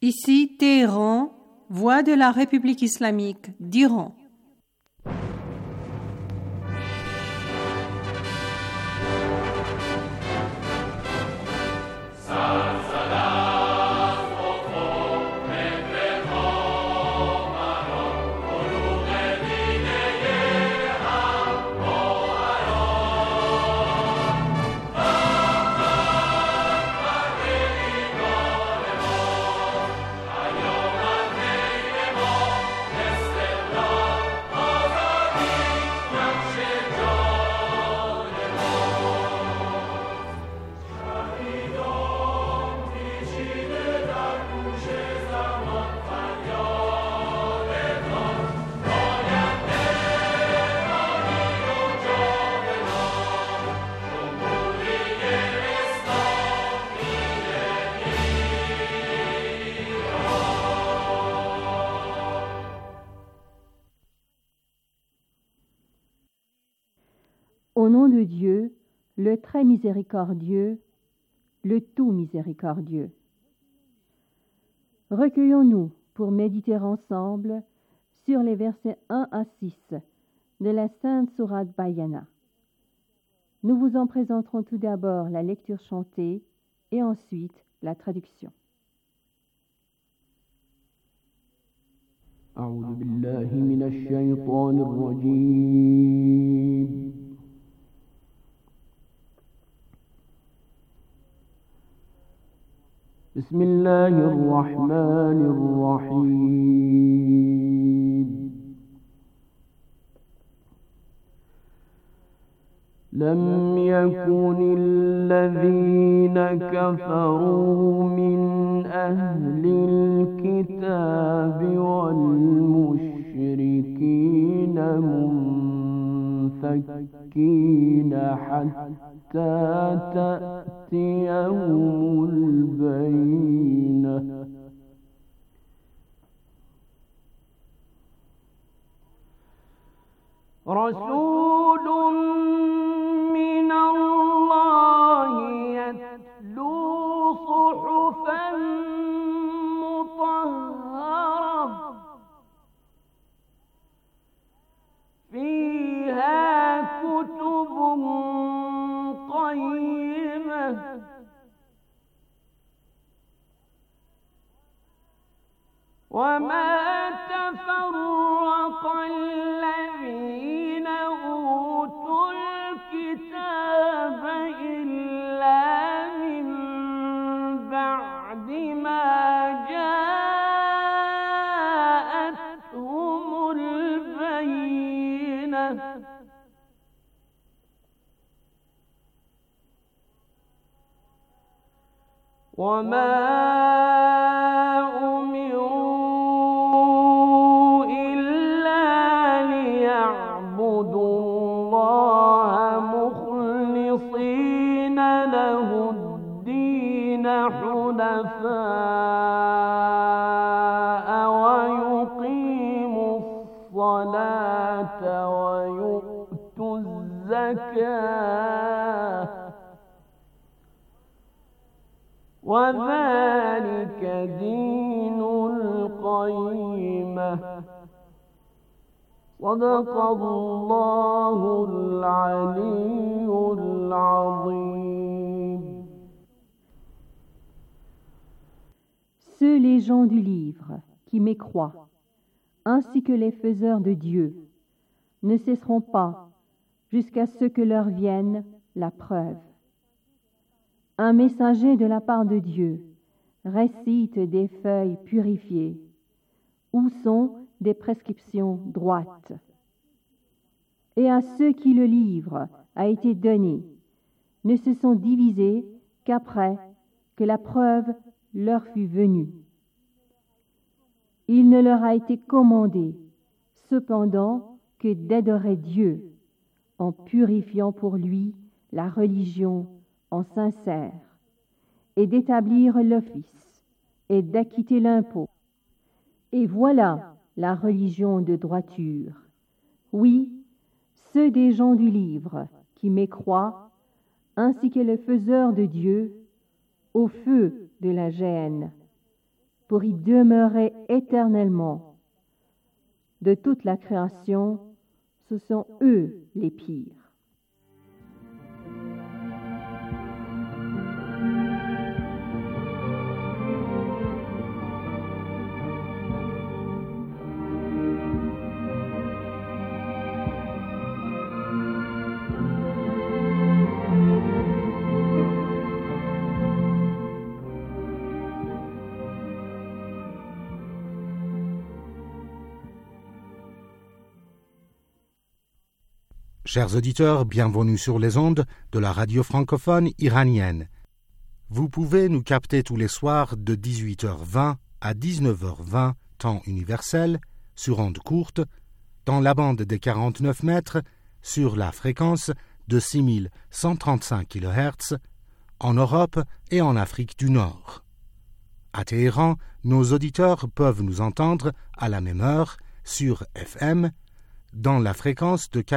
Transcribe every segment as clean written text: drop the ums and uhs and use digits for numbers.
Ici Téhéran, voix de la République islamique d'Iran. Au nom de Dieu, le très miséricordieux, le tout miséricordieux. Recueillons-nous pour méditer ensemble sur les versets 1 à 6 de la Sainte Sourate Bayana. Nous vous en présenterons tout d'abord la lecture chantée et ensuite la traduction. أعوذ بالله من الشيطان الرجيم بسم الله الرحمن الرحيم لم يكن الذين كفروا من أهل الكتاب والمشركين منفكين حتى تأتيهم البينة رسول من الله يتلو صحفا مطهرة فيها كتب قيمة وما تفرق الذين أوتوا الكتاب إلا من بعد ما جاءتهم البينة وما أمروا إلا ليعبدوا الله مخلصين له الدين حنفاء ويقيموا الصلاة ويؤتوا الزكاة وذلك دين القيمة صدق الله العلي العظيم. Ceux les gens du livre qui mécroient, ainsi que les faiseurs de Dieu, ne cesseront pas jusqu'à ce que leur vienne la preuve. Un messager de la part de Dieu récite des feuilles purifiées, où sont des prescriptions droites. Et à ceux qui le livre a été donné, ne se sont divisés qu'après que la preuve leur fut venue. Il ne leur a été commandé, cependant, que d'adorer Dieu, en purifiant pour lui la religion en sincère, et d'établir l'office, et d'acquitter l'impôt. Et voilà la religion de droiture. Oui, ceux des gens du livre qui mécroient, ainsi que les faiseurs de Dieu, au feu de la géhenne. pour y demeurer éternellement. De toute la création, ce sont eux les pires. Chers auditeurs, bienvenue sur les ondes de la radio francophone iranienne. Vous pouvez nous capter tous les soirs de 18h20 à 19h20, temps universel, sur ondes courtes, dans la bande des 49 mètres, sur la fréquence de 6135 kHz, en Europe et en Afrique du Nord. À Téhéran, nos auditeurs peuvent nous entendre à la même heure sur FM, dans la fréquence de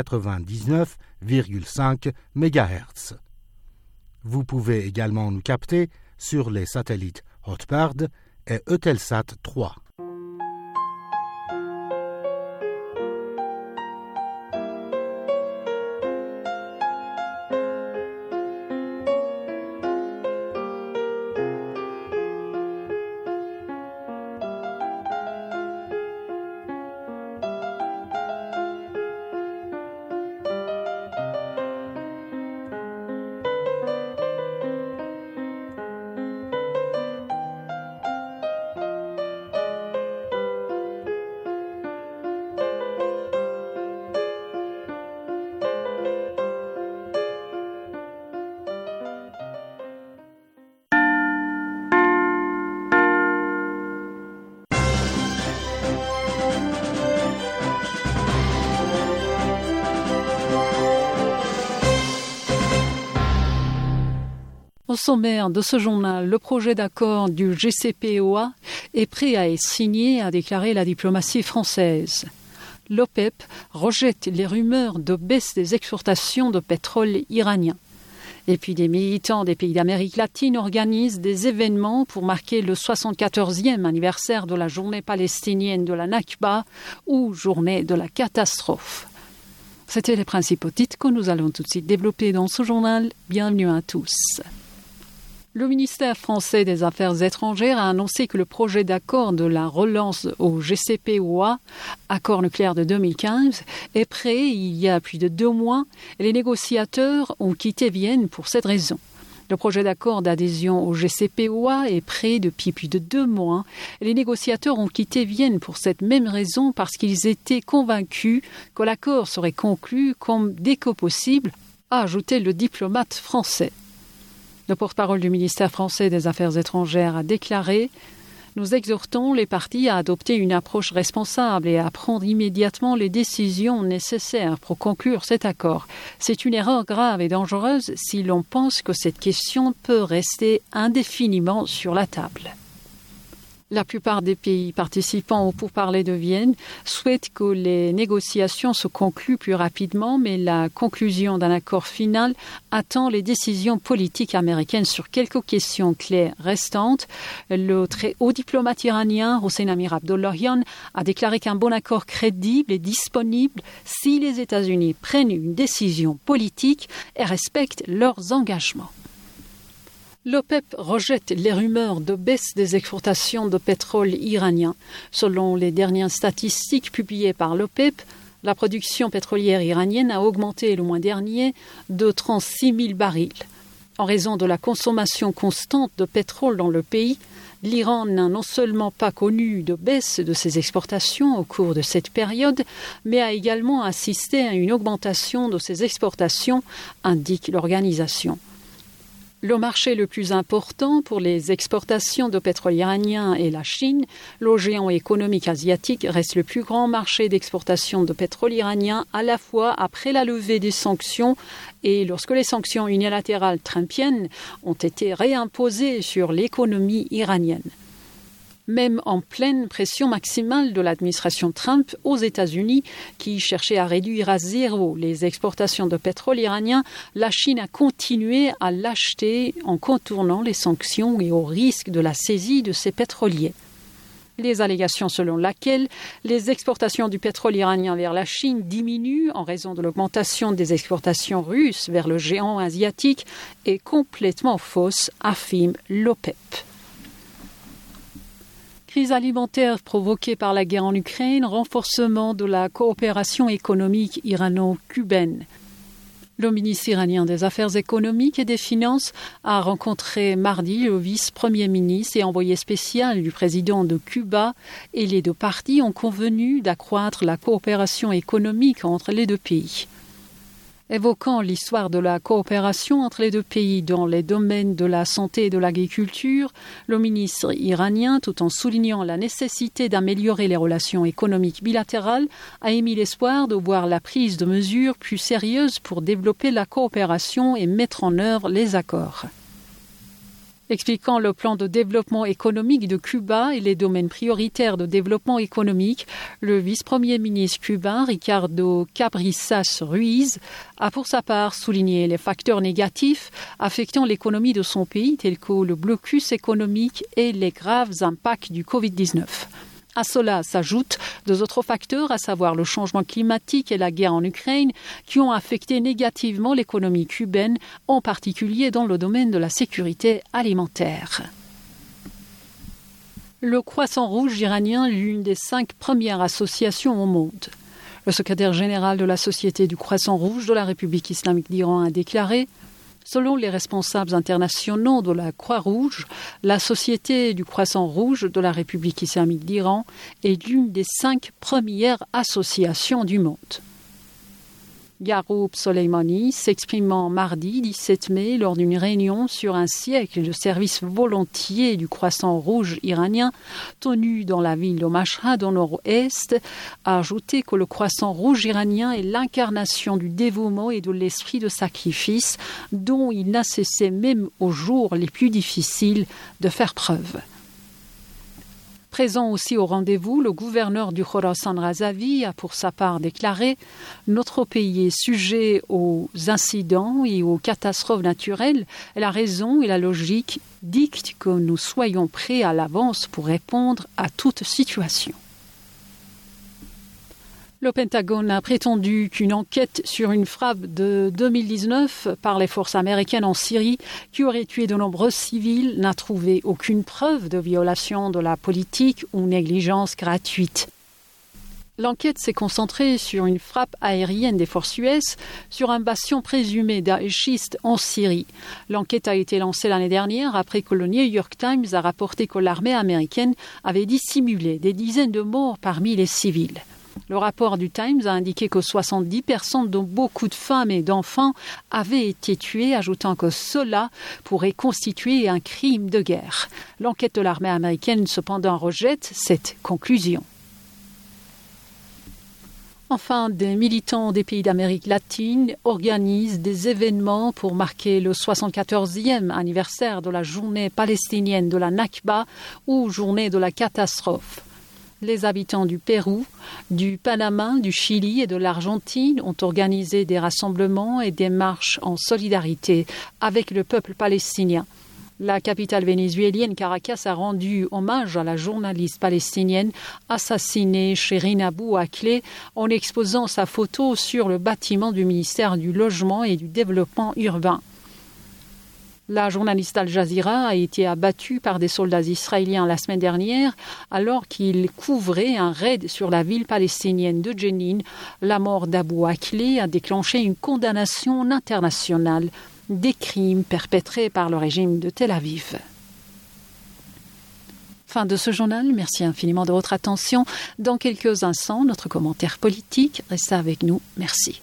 99,5 MHz. Vous pouvez également nous capter sur les satellites Hotbird et Eutelsat 3. Au sommaire de ce journal, le projet d'accord du JCPOA est prêt à être signé, a déclaré la diplomatie française. L'OPEP rejette les rumeurs de baisse des exportations de pétrole iranien. Et puis des militants des pays d'Amérique latine organisent des événements pour marquer le 74e anniversaire de la journée palestinienne de la Nakba ou journée de la catastrophe. C'étaient les principaux titres que nous allons tout de suite développer dans ce journal. Bienvenue à tous. Le ministère français des Affaires étrangères a annoncé que le projet d'accord de la relance au JCPOA, accord nucléaire de 2015, est prêt il y a plus de 2 mois et les négociateurs ont quitté Vienne pour cette raison. Le projet d'accord d'adhésion au JCPOA est prêt depuis plus de 2 mois et les négociateurs ont quitté Vienne pour cette même raison parce qu'ils étaient convaincus que l'accord serait conclu comme dès que possible, a ajouté le diplomate français. Le porte-parole du ministère français des Affaires étrangères a déclaré « Nous exhortons les parties à adopter une approche responsable et à prendre immédiatement les décisions nécessaires pour conclure cet accord. C'est une erreur grave et dangereuse si l'on pense que cette question peut rester indéfiniment sur la table. » La plupart des pays participants au pourparlers de Vienne souhaitent que les négociations se concluent plus rapidement, mais la conclusion d'un accord final attend les décisions politiques américaines sur quelques questions clés restantes. Le très haut diplomate iranien, Hossein Amir Abdollahian, a déclaré qu'un bon accord crédible est disponible si les États-Unis prennent une décision politique et respectent leurs engagements. L'OPEP rejette les rumeurs de baisse des exportations de pétrole iranien. Selon les dernières statistiques publiées par l'OPEP, la production pétrolière iranienne a augmenté le mois dernier de 36 000 barils. En raison de la consommation constante de pétrole dans le pays, l'Iran n'a non seulement pas connu de baisse de ses exportations au cours de cette période, mais a également assisté à une augmentation de ses exportations, indique l'organisation. Le marché le plus important pour les exportations de pétrole iranien est la Chine. Le géant économique asiatique reste le plus grand marché d'exportation de pétrole iranien à la fois après la levée des sanctions et lorsque les sanctions unilatérales trumpiennes ont été réimposées sur l'économie iranienne. Même en pleine pression maximale de l'administration Trump aux États-Unis, qui cherchait à réduire à zéro les exportations de pétrole iranien, la Chine a continué à l'acheter en contournant les sanctions et au risque de la saisie de ses pétroliers. Les allégations selon lesquelles les exportations du pétrole iranien vers la Chine diminuent en raison de l'augmentation des exportations russes vers le géant asiatique est complètement fausse, affirme l'OPEP. Crise alimentaire provoquée par la guerre en Ukraine, renforcement de la coopération économique irano-cubaine. Le ministre iranien des Affaires économiques et des Finances a rencontré mardi le vice-premier ministre et envoyé spécial du président de Cuba et les deux parties ont convenu d'accroître la coopération économique entre les deux pays. Évoquant l'histoire de la coopération entre les deux pays dans les domaines de la santé et de l'agriculture, le ministre iranien, tout en soulignant la nécessité d'améliorer les relations économiques bilatérales, a émis l'espoir de voir la prise de mesures plus sérieuses pour développer la coopération et mettre en œuvre les accords. Expliquant le plan de développement économique de Cuba et les domaines prioritaires de développement économique, le vice-premier ministre cubain Ricardo Cabrizas Ruiz a pour sa part souligné les facteurs négatifs affectant l'économie de son pays tels que le blocus économique et les graves impacts du Covid-19. À cela s'ajoutent deux autres facteurs, à savoir le changement climatique et la guerre en Ukraine, qui ont affecté négativement l'économie cubaine, en particulier dans le domaine de la sécurité alimentaire. Le Croissant Rouge iranien est l'une des 5 premières associations au monde. Le secrétaire général de la Société du Croissant Rouge de la République islamique d'Iran a déclaré: selon les responsables internationaux de la Croix-Rouge, la Société du Croissant Rouge de la République islamique d'Iran est l'une des 5 premières associations du monde. Yaroub Soleimani, s'exprimant mardi 17 mai lors d'une réunion sur un siècle de service volontiers du Croissant Rouge iranien tenu dans la ville de Mashhad au nord-est, a ajouté que le Croissant Rouge iranien est l'incarnation du dévouement et de l'esprit de sacrifice dont il n'a cessé même aux jours les plus difficiles de faire preuve. Présent aussi au rendez-vous, le gouverneur du Khorasan Razavi a pour sa part déclaré « Notre pays est sujet aux incidents et aux catastrophes naturelles et la raison et la logique dictent que nous soyons prêts à l'avance pour répondre à toute situation. » Le Pentagone a prétendu qu'une enquête sur une frappe de 2019 par les forces américaines en Syrie, qui aurait tué de nombreux civils, n'a trouvé aucune preuve de violation de la politique ou négligence gratuite. L'enquête s'est concentrée sur une frappe aérienne des forces US sur un bastion présumé daéchiste en Syrie. L'enquête a été lancée l'année dernière après que le New York Times a rapporté que l'armée américaine avait dissimulé des dizaines de morts parmi les civils. Le rapport du Times a indiqué que 70 personnes, dont beaucoup de femmes et d'enfants, avaient été tuées, ajoutant que cela pourrait constituer un crime de guerre. L'enquête de l'armée américaine, cependant, rejette cette conclusion. Enfin, des militants des pays d'Amérique latine organisent des événements pour marquer le 74e anniversaire de la journée palestinienne de la Nakba ou journée de la catastrophe. Les habitants du Pérou, du Panama, du Chili et de l'Argentine ont organisé des rassemblements et des marches en solidarité avec le peuple palestinien. La capitale vénézuélienne Caracas a rendu hommage à la journaliste palestinienne assassinée Shirin Abu Akleh en exposant sa photo sur le bâtiment du ministère du Logement et du Développement urbain. La journaliste Al Jazeera a été abattue par des soldats israéliens la semaine dernière alors qu'ils couvraient un raid sur la ville palestinienne de Jenin. La mort d'Abu Akleh a déclenché une condamnation internationale des crimes perpétrés par le régime de Tel Aviv. Fin de ce journal, merci infiniment de votre attention. Dans quelques instants, notre commentaire politique. Restez avec nous, merci.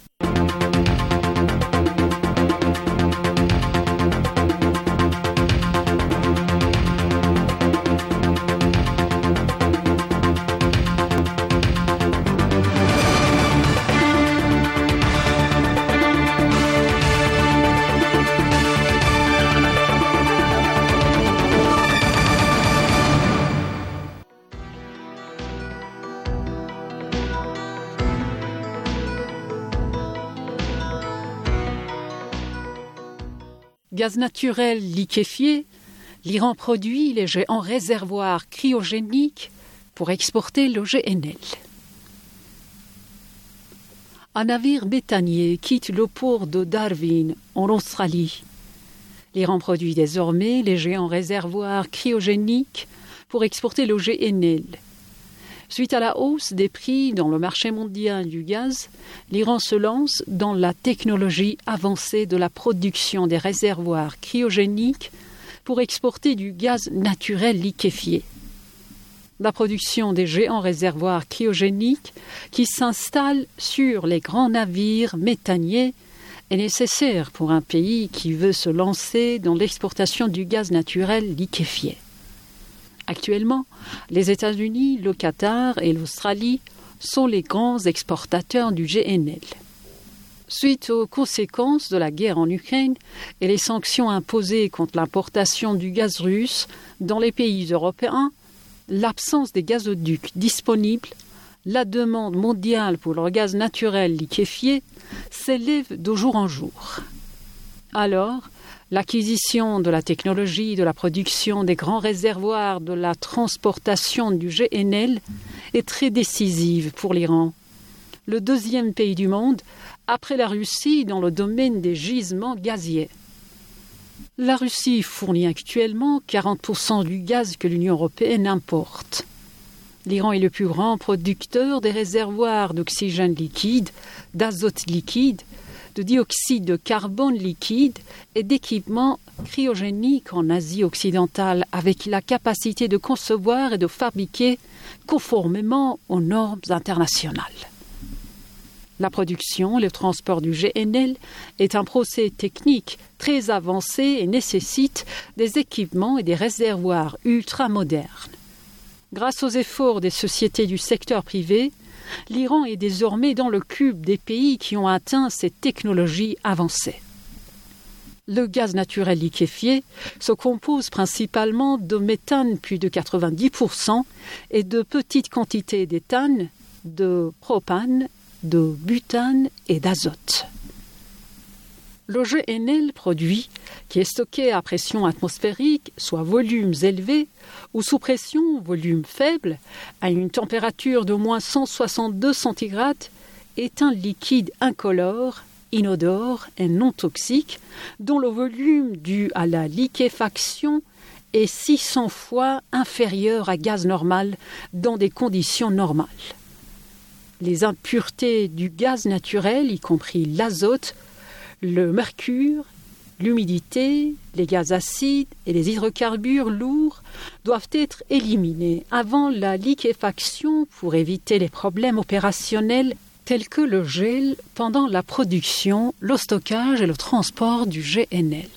Gaz naturel liquéfié, l'Iran produit les jets en réservoirs cryogéniques pour exporter le GNL. Un navire méthanier quitte le port de Darwin, en Australie. L'Iran produit désormais les géants réservoirs cryogéniques pour exporter le GNL. Suite à la hausse des prix dans le marché mondial du gaz, l'Iran se lance dans la technologie avancée de la production des réservoirs cryogéniques pour exporter du gaz naturel liquéfié. La production des géants réservoirs cryogéniques qui s'installent sur les grands navires méthaniers est nécessaire pour un pays qui veut se lancer dans l'exportation du gaz naturel liquéfié. Actuellement, les États-Unis, le Qatar et l'Australie sont les grands exportateurs du GNL. Suite aux conséquences de la guerre en Ukraine et les sanctions imposées contre l'importation du gaz russe dans les pays européens, l'absence des gazoducs disponibles, la demande mondiale pour le gaz naturel liquéfié s'élève de jour en jour. Alors, l'acquisition de la technologie de la production des grands réservoirs de la transportation du GNL est très décisive pour l'Iran, le deuxième pays du monde après la Russie dans le domaine des gisements gaziers. La Russie fournit actuellement 40% du gaz que l'Union européenne importe. L'Iran est le plus grand producteur des réservoirs d'oxygène liquide, d'azote liquide, de dioxyde de carbone liquide et d'équipements cryogéniques en Asie occidentale avec la capacité de concevoir et de fabriquer conformément aux normes internationales. La production et le transport du GNL est un procès technique très avancé et nécessite des équipements et des réservoirs ultramodernes. Grâce aux efforts des sociétés du secteur privé, l'Iran est désormais dans le club des pays qui ont atteint ces technologies avancées. Le gaz naturel liquéfié se compose principalement de méthane, plus de 90%, et de petites quantités d'éthane, de propane, de butane et d'azote. Le GNL produit, qui est stocké à pression atmosphérique, soit volumes élevés, ou sous pression, volume faible, à une température de moins 162 centigrades, est un liquide incolore, inodore et non toxique, dont le volume dû à la liquéfaction est 600 fois inférieur à gaz normal dans des conditions normales. Les impuretés du gaz naturel, y compris l'azote, le mercure, l'humidité, les gaz acides et les hydrocarbures lourds doivent être éliminés avant la liquéfaction pour éviter les problèmes opérationnels tels que le gel pendant la production, le stockage et le transport du GNL.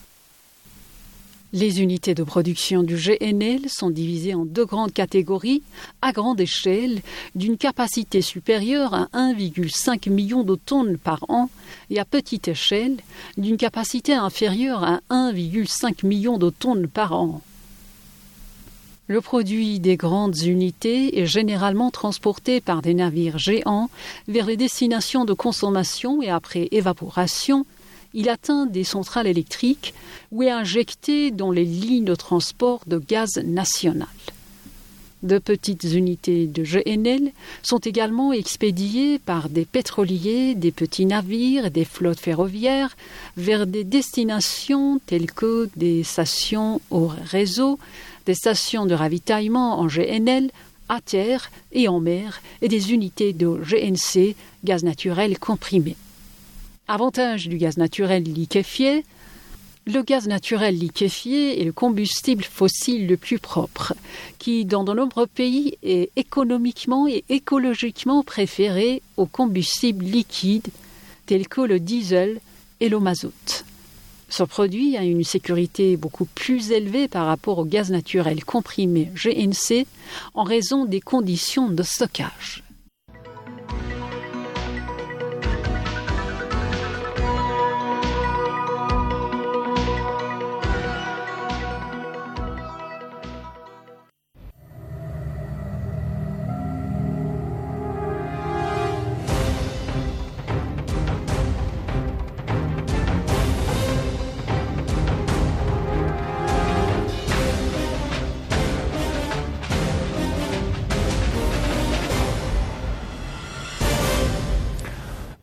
Les unités de production du GNL sont divisées en deux grandes catégories à grande échelle d'une capacité supérieure à 1,5 million de tonnes par an et à petite échelle d'une capacité inférieure à 1,5 million de tonnes par an. Le produit des grandes unités est généralement transporté par des navires géants vers les destinations de consommation et après évaporation, il atteint des centrales électriques ou est injecté dans les lignes de transport de gaz national. De petites unités de GNL sont également expédiées par des pétroliers, des petits navires et des flottes ferroviaires vers des destinations telles que des stations au réseau, des stations de ravitaillement en GNL, à terre et en mer et des unités de GNC, gaz naturel comprimé. Avantage du gaz naturel liquéfié. Le gaz naturel liquéfié est le combustible fossile le plus propre, qui, dans de nombreux pays, est économiquement et écologiquement préféré aux combustibles liquides tels que le diesel et le mazout. Ce produit a une sécurité beaucoup plus élevée par rapport au gaz naturel comprimé GNC en raison des conditions de stockage.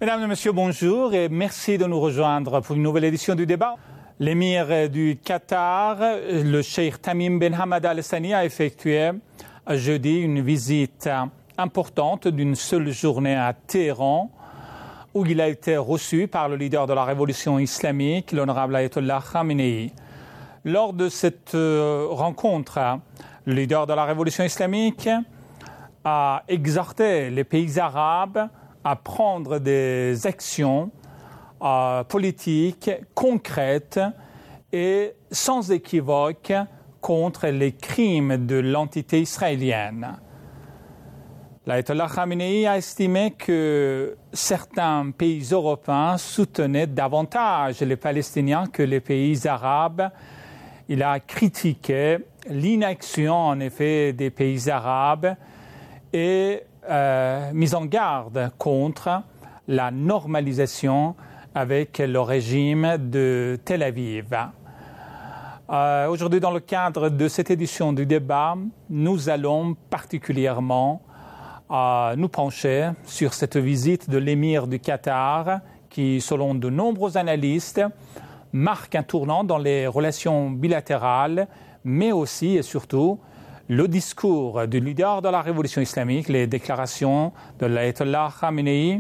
Mesdames et messieurs, bonjour et merci de nous rejoindre pour une nouvelle édition du débat. L'émir du Qatar, le cheikh Tamim Ben Hamad Al Thani, a effectué jeudi une visite importante d'une seule journée à Téhéran, où il a été reçu par le leader de la révolution islamique, l'honorable Ayatollah Khamenei. Lors de cette rencontre, le leader de la révolution islamique a exhorté les pays arabes à prendre des actions politiques concrètes et sans équivoque contre les crimes de l'entité israélienne. L'Ayatollah Khamenei a estimé que certains pays européens soutenaient davantage les Palestiniens que les pays arabes. Il a critiqué l'inaction, en effet, des pays arabes et mis en garde contre la normalisation avec le régime de Tel Aviv. Aujourd'hui, dans le cadre de cette édition du débat, nous allons particulièrement nous pencher sur cette visite de l'émir du Qatar qui, selon de nombreux analystes, marque un tournant dans les relations bilatérales, mais aussi et surtout le discours du leader de la révolution islamique, les déclarations de l'Ayatollah Khamenei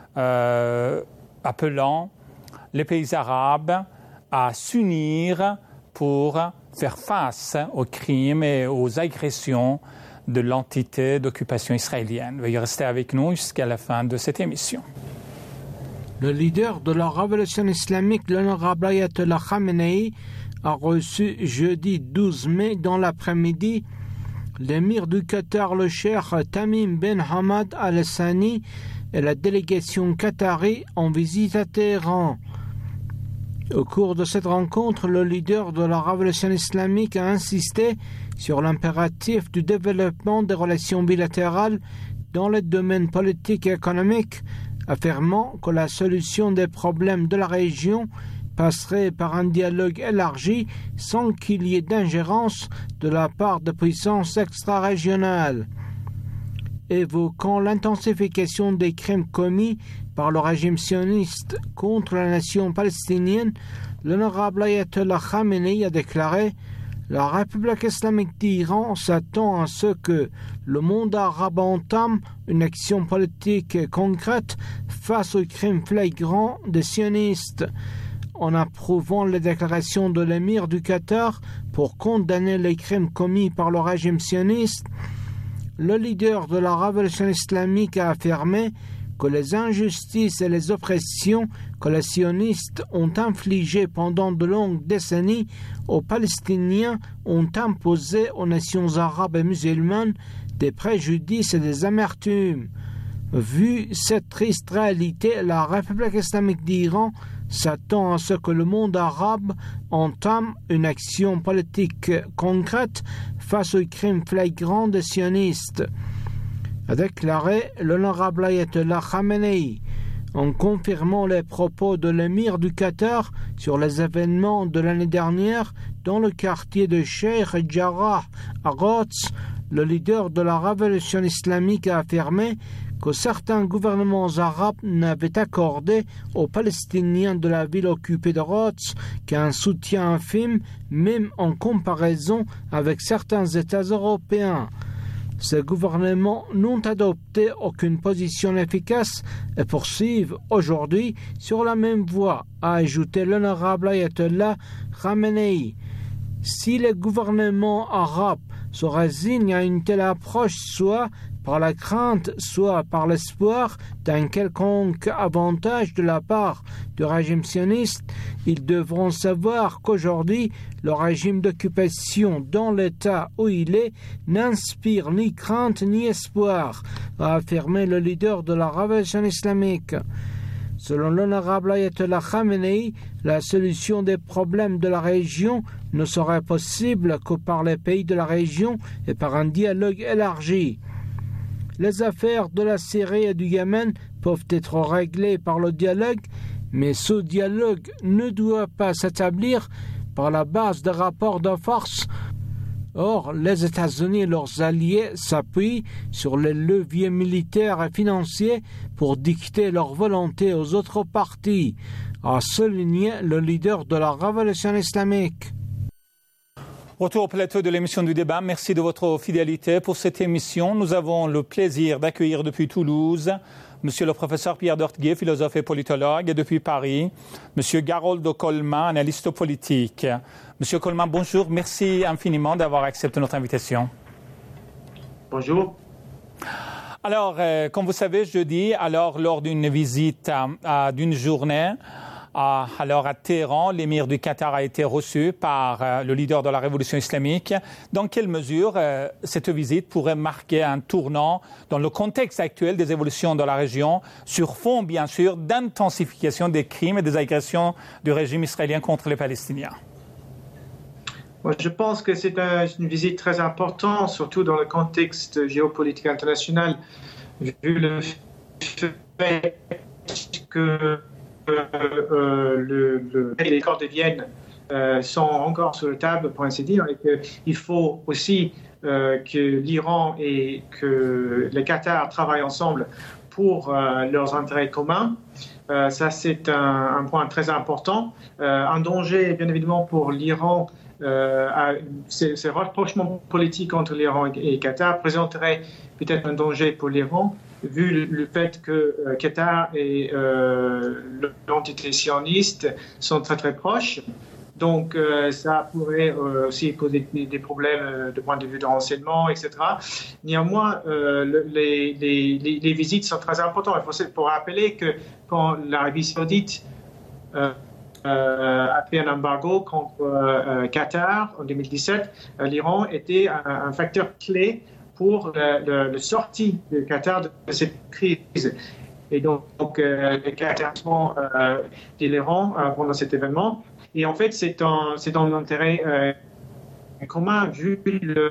appelant les pays arabes à s'unir pour faire face aux crimes et aux agressions de l'entité d'occupation israélienne. Veuillez rester avec nous jusqu'à la fin de cette émission. Le leader de la révolution islamique, l'honorable Ayatollah Khamenei, a reçu jeudi 12 mai dans l'après-midi l'émir du Qatar, le cheikh Tamim Ben Hamad Al Thani, et la délégation qatari en visite à Téhéran. Au cours de cette rencontre, le leader de la révolution islamique a insisté sur l'impératif du développement des relations bilatérales dans les domaines politiques et économiques, affirmant que la solution des problèmes de la région passerait par un dialogue élargi sans qu'il y ait d'ingérence de la part de puissances extra-régionales. Évoquant l'intensification des crimes commis par le régime sioniste contre la nation palestinienne, l'honorable Ayatollah Khamenei a déclaré « La République islamique d'Iran s'attend à ce que le monde arabe entame une action politique concrète face aux crimes flagrants des sionistes ». En approuvant les déclarations de l'émir du Qatar pour condamner les crimes commis par le régime sioniste, le leader de la révolution islamique a affirmé que les injustices et les oppressions que les sionistes ont infligées pendant de longues décennies aux Palestiniens ont imposé aux nations arabes et musulmanes des préjudices et des amertumes. Vu cette triste réalité, la République islamique d'Iran s'attend à ce que le monde arabe entame une action politique concrète face aux crimes flagrants des sionistes, a déclaré l'honorable Ayatollah Khamenei, en confirmant les propos de l'émir du Qatar sur les événements de l'année dernière dans le quartier de Sheikh Jarrah à Quds. Le leader de la révolution islamique a affirmé que certains gouvernements arabes n'avaient accordé aux Palestiniens de la ville occupée de Quds qu'un soutien infime, même en comparaison avec certains États européens. Ces gouvernements n'ont adopté aucune position efficace et poursuivent aujourd'hui sur la même voie, a ajouté l'honorable Ayatollah Khamenei. Si les gouvernements arabes se résignent à une telle approche, soit par la crainte, soit par l'espoir d'un quelconque avantage de la part du régime sioniste, ils devront savoir qu'aujourd'hui, le régime d'occupation dans l'État où il est n'inspire ni crainte ni espoir, a affirmé le leader de la révolution islamique. Selon l'honorable Ayatollah Khamenei, la solution des problèmes de la région ne serait possible que par les pays de la région et par un dialogue élargi. Les affaires de la Syrie et du Yémen peuvent être réglées par le dialogue, mais ce dialogue ne doit pas s'établir par la base de rapports de force Or, les États-Unis et leurs alliés s'appuient sur les leviers militaires et financiers pour dicter leur volonté aux autres parties, a souligné le leader de la révolution islamique. Retour au plateau de l'émission du débat. Merci de votre fidélité pour cette émission. Nous avons le plaisir d'accueillir depuis Toulouse Monsieur le professeur Pierre Dortgué, philosophe et politologue, et depuis Paris, Monsieur Garoldo Colman, analyste politique. Monsieur Colman, bonjour. Merci infiniment d'avoir accepté notre invitation. Bonjour. Alors, comme vous savez, jeudi, lors d'une visite d'une journée, alors à Téhéran, l'émir du Qatar a été reçu par le leader de la révolution islamique. Dans quelle mesure cette visite pourrait marquer un tournant dans le contexte actuel des évolutions de la région, sur fond, bien sûr, d'intensification des crimes et des agressions du régime israélien contre les Palestiniens? Je pense que c'est une visite très importante, surtout dans le contexte géopolitique international, vu le fait que les accords de Vienne sont encore sur la table, pour ainsi dire, et qu'il faut aussi que l'Iran et que le Qatar travaillent ensemble pour leurs intérêts communs. Ça, c'est un point très important. Un danger, bien évidemment, pour l'Iran, ces rapprochements politiques entre l'Iran et le Qatar présenteraient peut-être un danger pour l'Iran, vu le fait que Qatar et l'entité sioniste sont très très proches. Donc ça pourrait aussi poser des problèmes de point de vue de renseignement, etc. Néanmoins, les visites sont très importantes. Il faut rappeler que quand l'Arabie saoudite a fait un embargo contre Qatar en 2017, l'Iran était un facteur clé pour la sortie du Qatar de cette crise. Et donc le Qatar de l'Iran pendant cet événement. Et en fait, c'est dans l'intérêt commun, vu le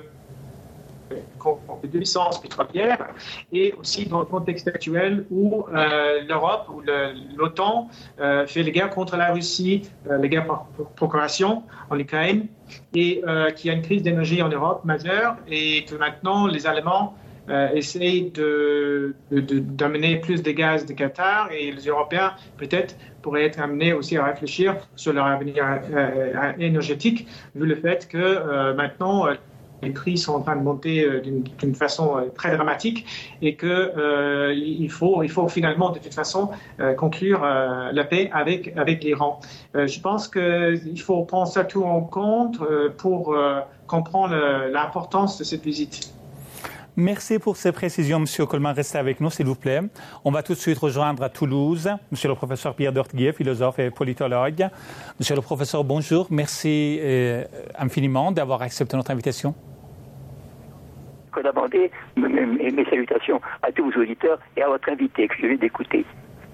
de licence pétrolière, et aussi dans le contexte actuel où l'Europe ou l'OTAN fait les guerres contre la Russie, les guerres par procuration en Ukraine, et qu'il y a une crise d'énergie en Europe majeure, et que maintenant les Allemands essayent d'amener plus de gaz de Qatar, et les Européens peut-être pourraient être amenés aussi à réfléchir sur leur avenir énergétique, vu le fait que maintenant les prix sont en train de monter d'une façon très dramatique, et qu'il faut finalement de toute façon conclure la paix avec l'Iran. Je pense qu'il faut prendre ça tout en compte pour comprendre l'importance de cette visite. Merci pour ces précisions, Monsieur Colman. Restez avec nous, s'il vous plaît. On va tout de suite rejoindre à Toulouse Monsieur le professeur Pierre Dortgué, philosophe et politologue. Monsieur le professeur, bonjour. Merci infiniment d'avoir accepté notre invitation. D'abonder mes salutations à tous vos auditeurs et à votre invité que je viens d'écouter.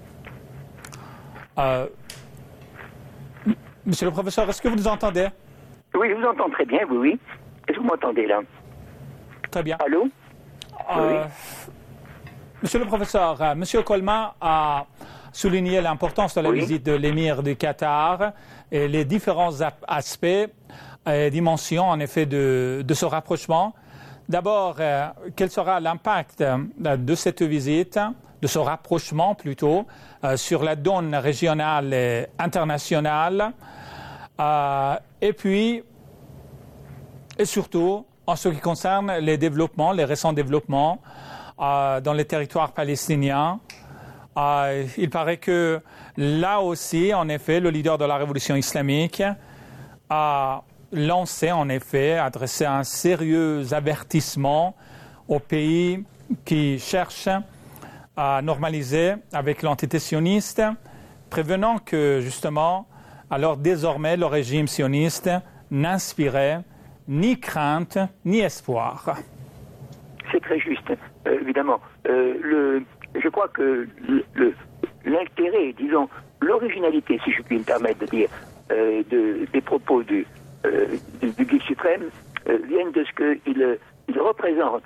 Monsieur le professeur, est-ce que vous nous entendez? Oui, je vous entends très bien, oui. Est-ce que vous m'entendez là? Très bien. Allô? Oui. Monsieur le professeur, Monsieur Colman a souligné l'importance de la visite de l'émir du Qatar et les différents aspects et dimensions, en effet, de ce rapprochement. D'abord, quel sera l'impact de cette visite, de ce rapprochement plutôt, sur la donne régionale et internationale, et puis, et surtout, en ce qui concerne les récents développements dans les territoires palestiniens. Il paraît que là aussi, en effet, le leader de la révolution islamique a adressé un sérieux avertissement aux pays qui cherchent à normaliser avec l'entité sioniste, prévenant que, justement, alors désormais, le régime sioniste n'inspirait ni crainte, ni espoir. C'est très juste, évidemment. Je crois que l'intérêt, disons, l'originalité, si je puis me permettre de dire, des propos du guide suprême viennent de ce qu'il représente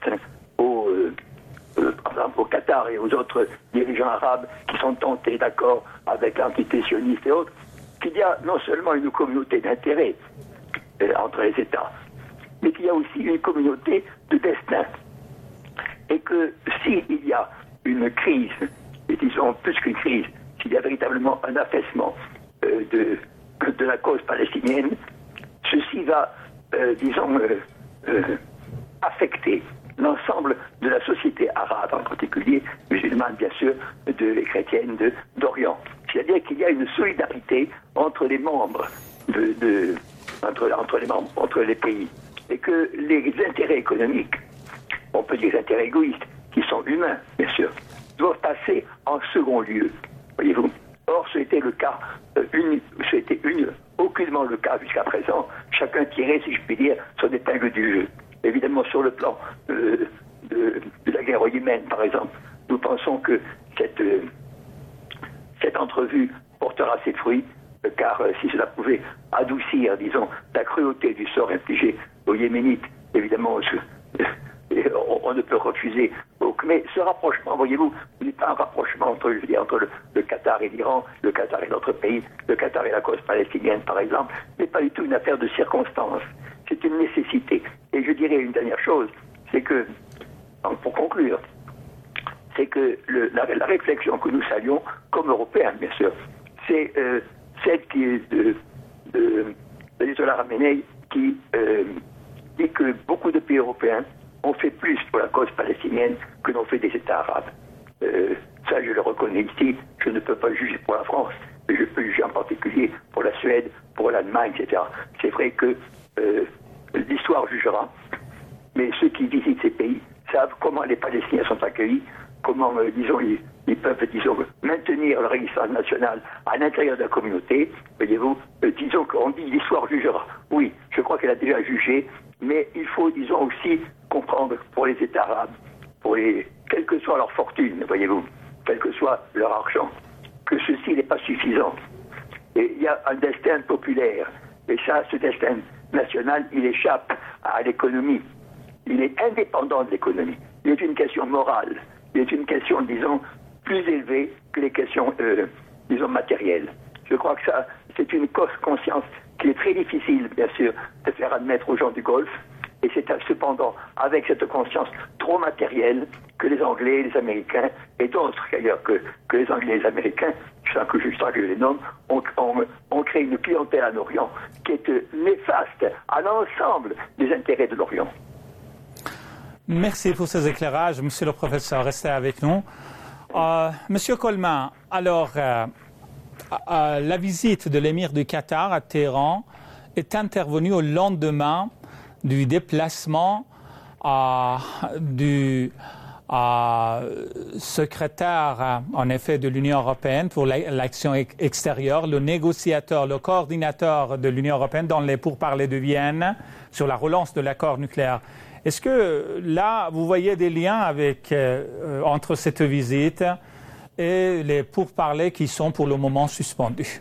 au Qatar et aux autres dirigeants arabes qui sont tentés d'accord avec l'entité sioniste et autres, qu'il y a non seulement une communauté d'intérêts entre les États, mais qu'il y a aussi une communauté de destin. Et que s'il y a une crise, et disons plus qu'une crise, s'il y a véritablement un affaissement de la cause palestinienne, ceci va, affecter l'ensemble de la société arabe, en particulier musulmane, bien sûr, chrétienne d'Orient. C'est-à-dire qu'il y a une solidarité entre les membres entre les pays, et que les intérêts économiques, on peut dire les intérêts égoïstes, qui sont humains, bien sûr, doivent passer en second lieu, voyez-vous. Or, c'était le cas, aucunement le cas jusqu'à présent. Chacun tirait, si je puis dire, son épingle du jeu. Évidemment, sur le plan de la guerre au Yémen, par exemple, nous pensons que cette entrevue portera ses fruits, car si cela pouvait adoucir, disons, la cruauté du sort infligé aux Yéménites, évidemment, on ne peut refuser. Mais ce rapprochement, voyez-vous, n'est pas un rapprochement entre le Qatar et l'Iran, le Qatar et notre pays, le Qatar et la cause palestinienne, par exemple, n'est pas du tout une affaire de circonstance. C'est une nécessité. Et je dirais une dernière chose, c'est que, pour conclure, c'est que la réflexion que nous saluons, comme Européens, bien sûr, c'est celle qui est de l'Ayatollah Khamenei, qui dit que beaucoup de pays européens ont fait plus pour la cause palestinienne que n'ont fait des États arabes. Ça, je le reconnais ici. Je ne peux pas juger pour la France, mais je peux juger en particulier pour la Suède, pour l'Allemagne, etc. C'est vrai que l'histoire jugera, mais ceux qui visitent ces pays savent comment les Palestiniens sont accueillis, comment, ils peuvent, maintenir leur existence nationale à l'intérieur de la communauté. Voyez-vous, disons qu'on dit l'histoire jugera. Oui, je crois qu'elle a déjà jugé, mais il faut, aussi comprendre pour les États arabes, quelle que soit leur fortune, voyez-vous, quel que soit leur argent, que ceci n'est pas suffisant. Et il y a un destin populaire. Et ça, ce destin national, il échappe à l'économie. Il est indépendant de l'économie. Il est une question morale. Il est une question, plus élevée que les questions, matérielles. Je crois que ça, c'est une conscience qui est très difficile, bien sûr, de faire admettre aux gens du Golfe. Et c'est cependant avec cette conscience trop matérielle que les Anglais, les Américains, et d'autres d'ailleurs que les Anglais et les Américains, sans que je les nomme, ont créé une clientèle en Orient qui est néfaste à l'ensemble des intérêts de l'Orient. Merci pour ces éclairages, monsieur le professeur. Restez avec nous. Monsieur Coleman, alors, la visite de l'émir du Qatar à Téhéran est intervenue au lendemain du déplacement du secrétaire, en effet, de l'Union européenne pour l'action extérieure, le négociateur, le coordinateur de l'Union européenne dans les pourparlers de Vienne sur la relance de l'accord nucléaire. Est-ce que là, vous voyez des liens entre cette visite et les pourparlers qui sont pour le moment suspendus?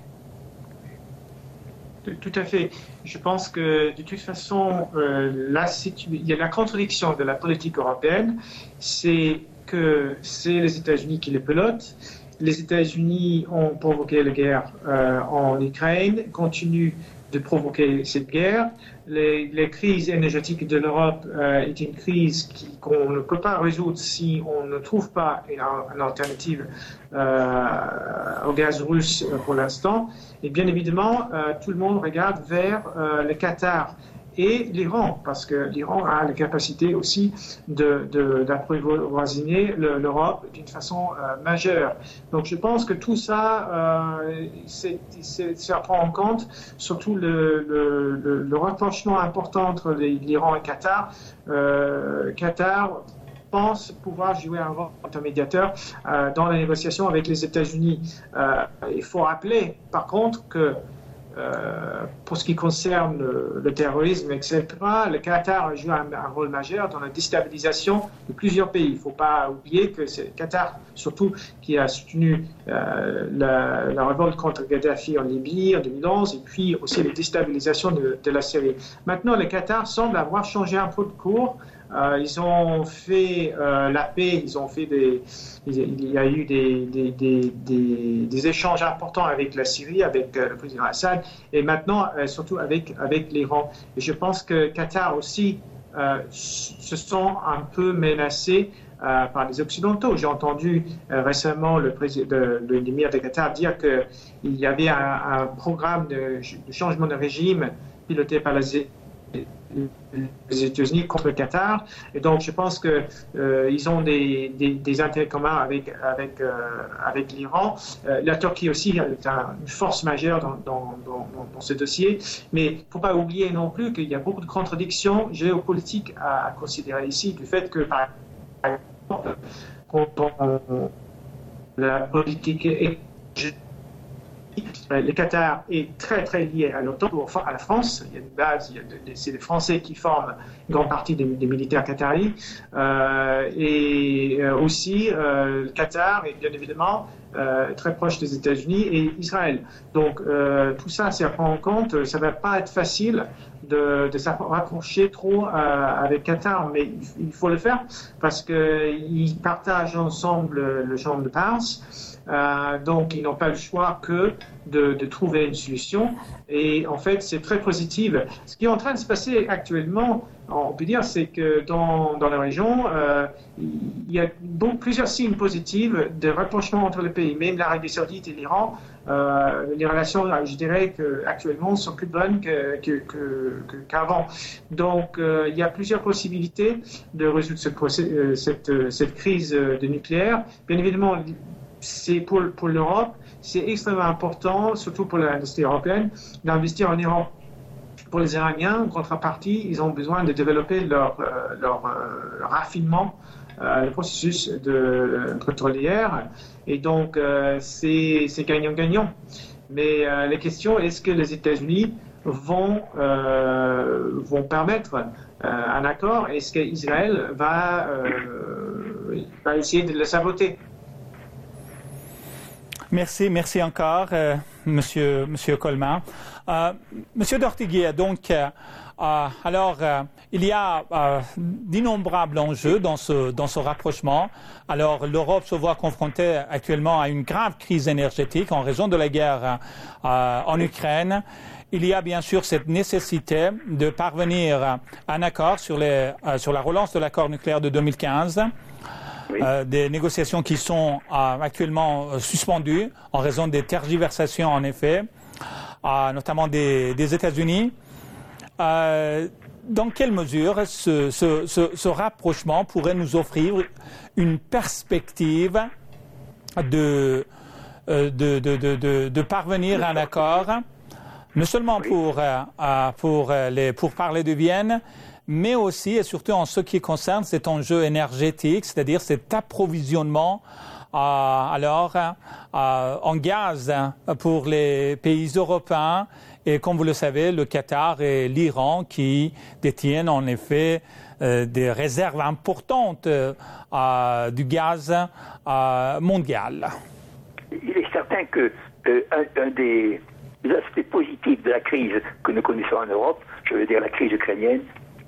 Tout à fait. Je pense que de toute façon, il y a la contradiction de la politique européenne, c'est que c'est les États-Unis qui les pilotent. Les États-Unis ont provoqué la guerre en Ukraine, continuent de provoquer cette guerre. Les crises énergétiques de l'Europe est une crise qu'on ne peut pas résoudre si on ne trouve pas une alternative au gaz russe pour l'instant. Et bien évidemment, tout le monde regarde vers le Qatar et l'Iran, parce que l'Iran a la capacité aussi d'approvisionner l'Europe d'une façon majeure. Donc je pense que tout ça, ça prend en compte surtout le rapprochement important entre l'Iran et Qatar. Qatar pense pouvoir jouer un rôle intermédiaire dans la négociation avec les États-Unis. Il faut rappeler, par contre, que pour ce qui concerne le terrorisme, etc., le Qatar a joué un rôle majeur dans la déstabilisation de plusieurs pays. Il ne faut pas oublier que c'est le Qatar, surtout, qui a soutenu la révolte contre Kadhafi en Libye en 2011, et puis aussi la déstabilisation de la Syrie. Maintenant, le Qatar semble avoir changé un peu de cours Ils ont fait la paix, il y a eu des échanges importants avec la Syrie, avec le président Assad, et maintenant surtout avec l'Iran. Et je pense que Qatar aussi se sent un peu menacé par les Occidentaux. J'ai entendu récemment l'émir de Qatar dire qu'il y avait un programme de changement de régime piloté par les États-Unis contre le Qatar, et donc je pense qu'ils ont des intérêts communs avec l'Iran. La Turquie aussi est une force majeure dans ce dossier, mais il ne faut pas oublier non plus qu'il y a beaucoup de contradictions géopolitiques à considérer ici, du fait que par exemple, la politique le Qatar est très très lié à l'OTAN, à la France. Il y a une base, c'est les Français qui forment une grande partie des militaires qataris. Et aussi, le Qatar est bien évidemment très proche des États-Unis et Israël. Donc tout ça, c'est à prendre en compte. Ça ne va pas être facile de se rapprocher trop avec Qatar, mais il faut le faire parce qu'ils partagent ensemble le champ de Pars. Donc, ils n'ont pas le choix que de trouver une solution. Et en fait, c'est très positif. Ce qui est en train de se passer actuellement, on peut dire, c'est que dans la région, il y a plusieurs signes positifs de rapprochement entre les pays. Même l'Arabie Saoudite et l'Iran, les relations, je dirais, actuellement sont plus bonnes qu'avant. Donc, il y a plusieurs possibilités de résoudre cette crise de nucléaire. Bien évidemment, c'est pour l'Europe, c'est extrêmement important, surtout pour l'industrie européenne, d'investir en Iran. Pour les Iraniens, en contrepartie, ils ont besoin de développer leur raffinement, le processus pétrolier, et donc c'est gagnant-gagnant. Mais la question, est-ce que les États-Unis vont permettre un accord? Est-ce qu'Israël va essayer de le saboter? Merci encore, Monsieur Coleman. Monsieur d'Ortiguier, donc, il y a d'innombrables enjeux dans ce rapprochement. Alors, l'Europe se voit confrontée actuellement à une grave crise énergétique en raison de la guerre en Ukraine. Il y a bien sûr cette nécessité de parvenir à un accord sur la relance de l'accord nucléaire de 2015. Oui. Des négociations qui sont actuellement suspendues en raison des tergiversations, en effet, notamment des États-Unis. Dans quelle mesure ce rapprochement pourrait nous offrir une perspective de parvenir à un accord, non seulement pour parler de Vienne, mais aussi et surtout en ce qui concerne cet enjeu énergétique, c'est-à-dire cet approvisionnement en gaz pour les pays européens et comme vous le savez, le Qatar et l'Iran qui détiennent en effet des réserves importantes du gaz mondial. Il est certain que un des aspects positifs de la crise que nous connaissons en Europe, je veux dire la crise ukrainienne,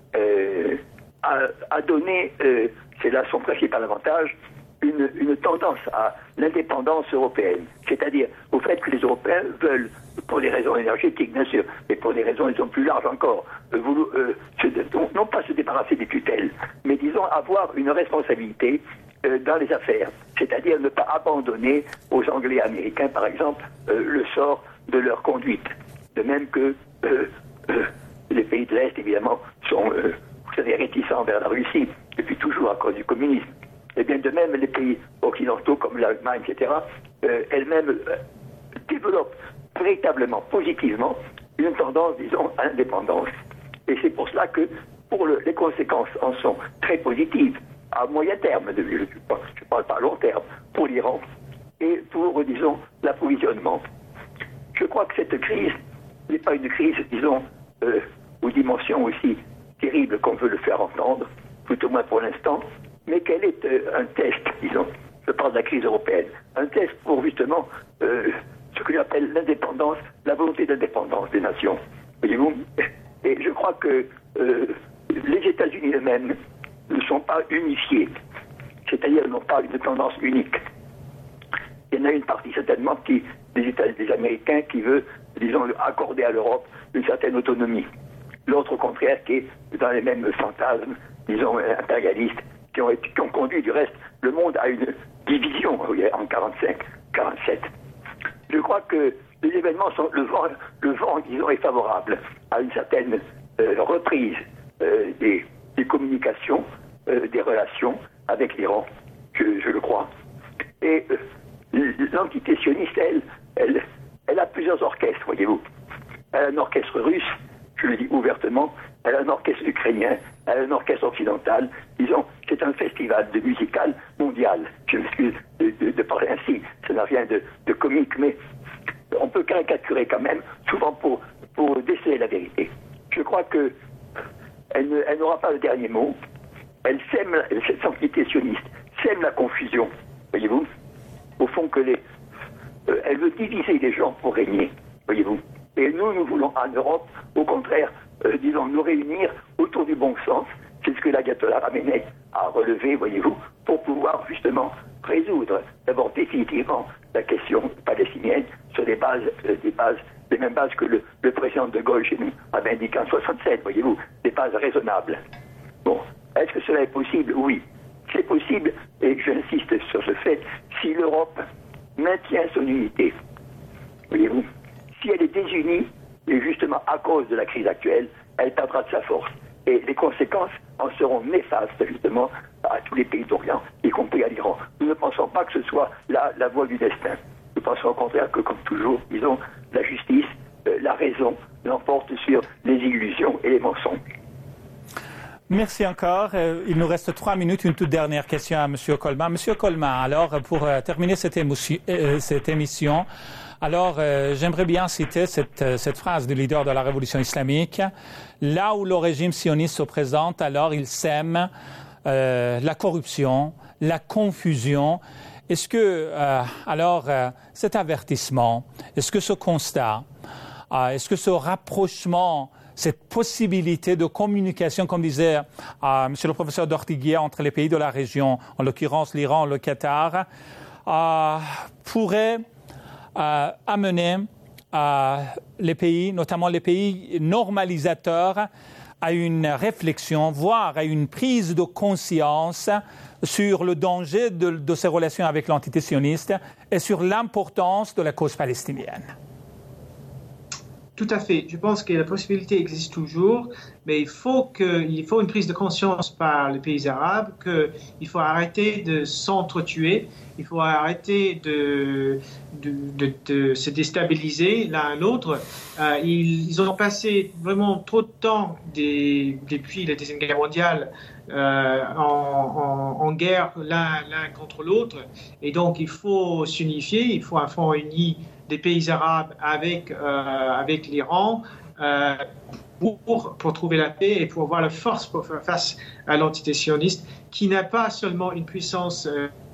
a donné, c'est là son principal avantage, une tendance à l'indépendance européenne, c'est-à-dire au fait que les Européens veulent, pour des raisons énergétiques bien sûr, mais pour des raisons disons plus larges encore, non pas se débarrasser des tutelles, mais disons avoir une responsabilité dans les affaires, c'est-à-dire ne pas abandonner aux Anglais et Américains par exemple le sort de leur conduite, de même que les pays de l'Est, évidemment, sont vous savez, réticents vers la Russie, depuis toujours à cause du communisme. Et bien de même, les pays occidentaux, comme l'Allemagne, etc., elles-mêmes développent véritablement, positivement, une tendance, disons, à l'indépendance. Et c'est pour cela que, les conséquences en sont très positives, à moyen terme, je ne parle pas à long terme, pour l'Iran, et pour, disons, l'approvisionnement. Je crois que cette crise n'est pas une crise, disons, aux dimensions aussi terribles qu'on veut le faire entendre, tout au moins pour l'instant, mais qu'elle est un test, disons, je parle de la crise européenne, un test pour justement ce que j'appelle l'indépendance, la volonté d'indépendance des nations. Voyez-vous ? Et je crois que les États-Unis eux-mêmes ne sont pas unifiés, c'est-à-dire n'ont pas une tendance unique. Il y en a une partie certainement des Américains qui veut, disons, accorder à l'Europe une certaine autonomie. L'autre, au contraire, qui est dans les mêmes fantasmes, disons, impérialistes, qui ont conduit du reste le monde à une division en 45-47. Je crois que les événements sont le vent, disons, est favorable à une certaine reprise des communications, des relations avec l'Iran, je le crois. Et l'entité sioniste, elle a plusieurs orchestres, voyez-vous. Elle a un orchestre russe, je le dis ouvertement, elle a un orchestre ukrainien, elle a un orchestre occidental. Disons, c'est un festival de musical mondial. Je m'excuse de parler ainsi, ça n'a rien de comique, mais on peut caricaturer quand même, souvent pour déceler la vérité. Je crois que elle n'aura pas le dernier mot. Elle sème, cette entité sioniste, sème la confusion, voyez-vous. Au fond elle veut diviser les gens pour régner, voyez-vous. Et nous voulons en Europe, au contraire, disons, nous réunir autour du bon sens. C'est ce que l'ayatollah Khamenei a relevé, voyez-vous, pour pouvoir justement résoudre, d'abord définitivement, la question palestinienne sur des mêmes bases que le président de Gaulle chez nous avait indiqué en 67, voyez-vous, des bases raisonnables. Bon, est-ce que cela est possible? Oui, c'est possible, et j'insiste sur ce fait, si l'Europe maintient son unité, voyez-vous, si elle est désunie, et justement à cause de la crise actuelle, elle perdra de sa force. Et les conséquences en seront néfastes, justement, à tous les pays d'Orient, y compris à l'Iran. Nous ne pensons pas que ce soit la voie du destin. Nous pensons au contraire que, comme toujours, disons, la justice, la raison l'emporte sur les illusions et les mensonges. Merci encore. Il nous reste 3 minutes. Une toute dernière question à M. Coleman. M. Coleman, alors, pour terminer cette émission, alors, j'aimerais bien citer cette phrase du leader de la révolution islamique. Là où le régime sioniste se présente, alors il sème la corruption, la confusion. Est-ce que, cet avertissement, est-ce que ce constat, est-ce que ce rapprochement, cette possibilité de communication, comme disait monsieur le professeur Dortiguier, entre les pays de la région, en l'occurrence l'Iran, le Qatar, pourrait amener les pays, notamment les pays normalisateurs, à une réflexion, voire à une prise de conscience sur le danger de ces relations avec l'entité sioniste et sur l'importance de la cause palestinienne. Tout à fait. Je pense que la possibilité existe toujours, mais il faut une prise de conscience par les pays arabes qu'il faut arrêter de s'entretuer, il faut arrêter de se déstabiliser l'un l'autre. Ils ont passé vraiment trop de temps depuis la Deuxième Guerre mondiale en guerre l'un contre l'autre, et donc il faut s'unifier, il faut un front uni des pays arabes avec l'Iran pour trouver la paix et pour avoir la force pour faire face à l'entité sioniste qui n'a pas seulement une puissance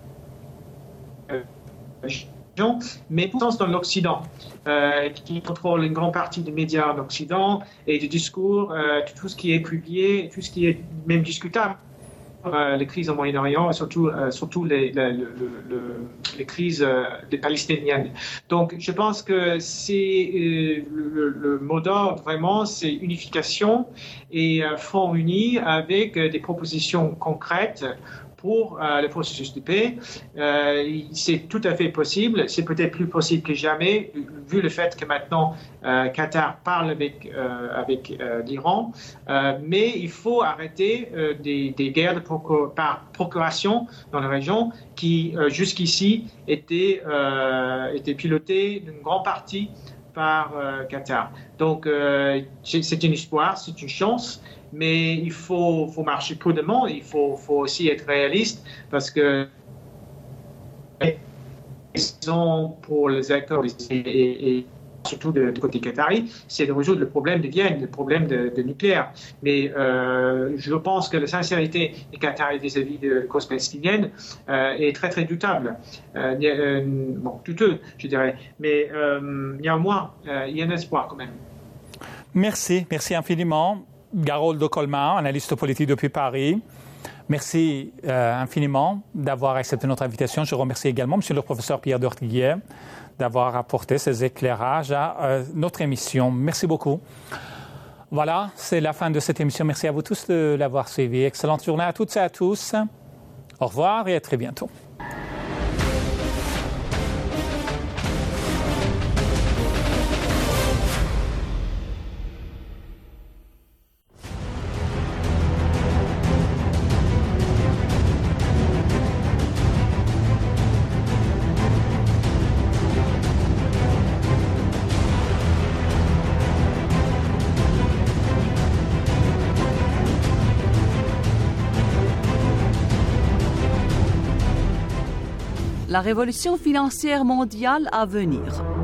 mais une puissance dans l'Occident qui contrôle une grande partie des médias en Occident et du discours, tout ce qui est publié, tout ce qui est même discutable. Les crises au Moyen-Orient et surtout les crises des Palestiniennes. Donc, je pense que c'est le mot d'ordre vraiment, c'est unification et front uni avec des propositions concrètes pour le processus de paix. C'est tout à fait possible. C'est peut-être plus possible que jamais, vu le fait que maintenant Qatar parle avec l'Iran. Mais il faut arrêter des guerres par procuration dans la région qui, jusqu'ici, étaient pilotées d'une grande partie par Qatar. Donc, c'est un espoir, c'est une chance. Mais il faut marcher prudemment, il faut aussi être réaliste parce que pour les accords et surtout du côté qatari, c'est de résoudre le problème de Vienne, le problème de nucléaire. Mais je pense que la sincérité des Qataris vis-à-vis de la cause palestinienne est très très doutable, douteux, je dirais. Mais néanmoins, il y a un espoir quand même. Merci infiniment. Garoldo Coleman, analyste politique depuis Paris. Merci infiniment d'avoir accepté notre invitation. Je remercie également M. le professeur Pierre d'Ortiguier d'avoir apporté ces éclairages à notre émission. Merci beaucoup. Voilà, c'est la fin de cette émission. Merci à vous tous de l'avoir suivi. Excellente journée à toutes et à tous. Au revoir et à très bientôt. La révolution financière mondiale à venir.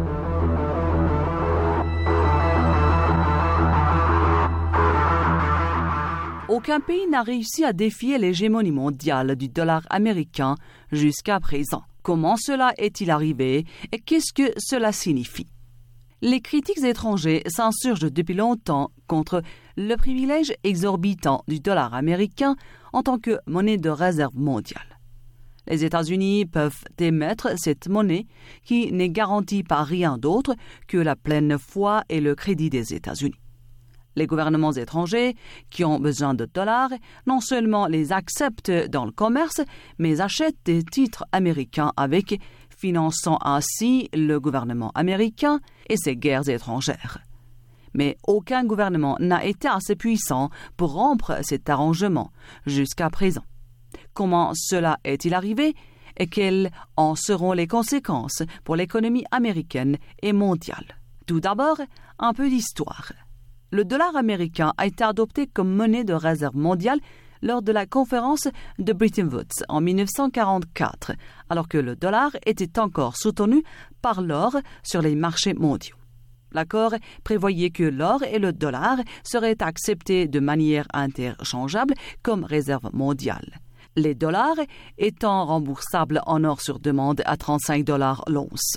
Aucun pays n'a réussi à défier l'hégémonie mondiale du dollar américain jusqu'à présent. Comment cela est-il arrivé et qu'est-ce que cela signifie? Les critiques étrangers s'insurgent depuis longtemps contre le privilège exorbitant du dollar américain en tant que monnaie de réserve mondiale. Les États-Unis peuvent émettre cette monnaie qui n'est garantie par rien d'autre que la pleine foi et le crédit des États-Unis. Les gouvernements étrangers qui ont besoin de dollars non seulement les acceptent dans le commerce, mais achètent des titres américains avec, finançant ainsi le gouvernement américain et ses guerres étrangères. Mais aucun gouvernement n'a été assez puissant pour rompre cet arrangement jusqu'à présent. Comment cela est-il arrivé et quelles en seront les conséquences pour l'économie américaine et mondiale? Tout d'abord, un peu d'histoire. Le dollar américain a été adopté comme monnaie de réserve mondiale lors de la conférence de Bretton Woods en 1944, alors que le dollar était encore soutenu par l'or sur les marchés mondiaux. L'accord prévoyait que l'or et le dollar seraient acceptés de manière interchangeable comme réserve mondiale. Les dollars étant remboursables en or sur demande à 35 $ l'once.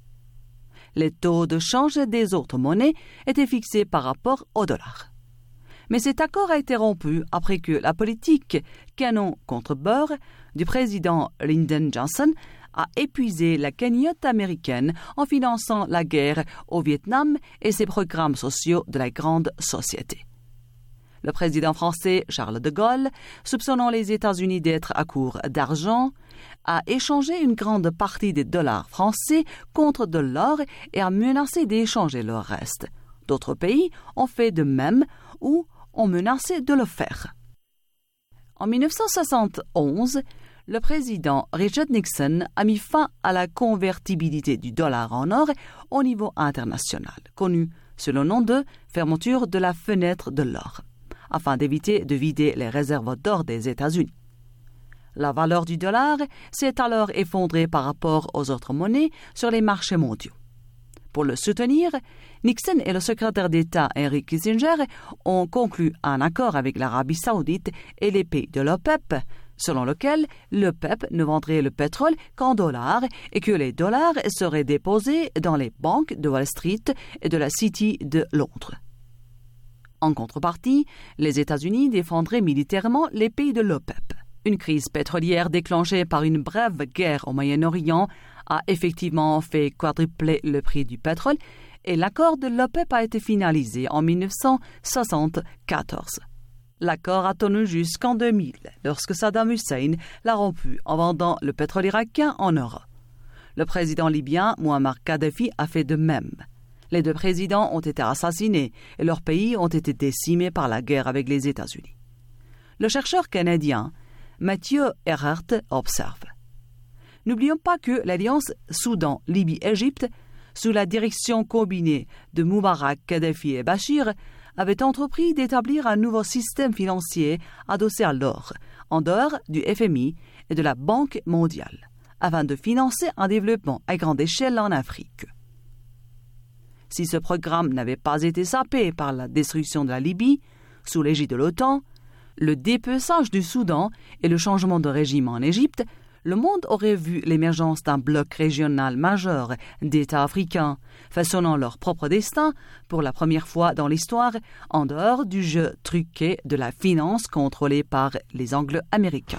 Les taux de change des autres monnaies étaient fixés par rapport au dollar. Mais cet accord a été rompu après que la politique canon contre beurre du président Lyndon Johnson a épuisé la cagnotte américaine en finançant la guerre au Vietnam et ses programmes sociaux de la grande société. Le président français Charles de Gaulle, soupçonnant les États-Unis d'être à court d'argent, a échangé une grande partie des dollars français contre de l'or et a menacé d'échanger le reste. D'autres pays ont fait de même ou ont menacé de le faire. En 1971, le président Richard Nixon a mis fin à la convertibilité du dollar en or au niveau international, connu sous le nom de fermeture de la fenêtre de l'or, afin d'éviter de vider les réserves d'or des États-Unis. La valeur du dollar s'est alors effondrée par rapport aux autres monnaies sur les marchés mondiaux. Pour le soutenir, Nixon et le secrétaire d'État Henry Kissinger ont conclu un accord avec l'Arabie saoudite et les pays de l'OPEP, selon lequel l'OPEP ne vendrait le pétrole qu'en dollars et que les dollars seraient déposés dans les banques de Wall Street et de la City de Londres. En contrepartie, les États-Unis défendraient militairement les pays de l'OPEP. Une crise pétrolière déclenchée par une brève guerre au Moyen-Orient a effectivement fait quadrupler le prix du pétrole et l'accord de l'OPEP a été finalisé en 1974. L'accord a tenu jusqu'en 2000, lorsque Saddam Hussein l'a rompu en vendant le pétrole irakien en Europe. Le président libyen Muammar Kadhafi a fait de même. Les deux présidents ont été assassinés et leurs pays ont été décimés par la guerre avec les États-Unis. Le chercheur canadien Matthew Ehrhardt observe: n'oublions pas que l'alliance Soudan-Libye-Égypte, sous la direction combinée de Moubarak, Kadhafi et Bachir, avait entrepris d'établir un nouveau système financier adossé à l'or, en dehors du FMI et de la Banque mondiale, afin de financer un développement à grande échelle en Afrique. Si ce programme n'avait pas été sapé par la destruction de la Libye, sous l'égide de l'OTAN, le dépeçage du Soudan et le changement de régime en Égypte, le monde aurait vu l'émergence d'un bloc régional majeur d'États africains, façonnant leur propre destin pour la première fois dans l'histoire, en dehors du jeu truqué de la finance contrôlée par les Anglo-Américains.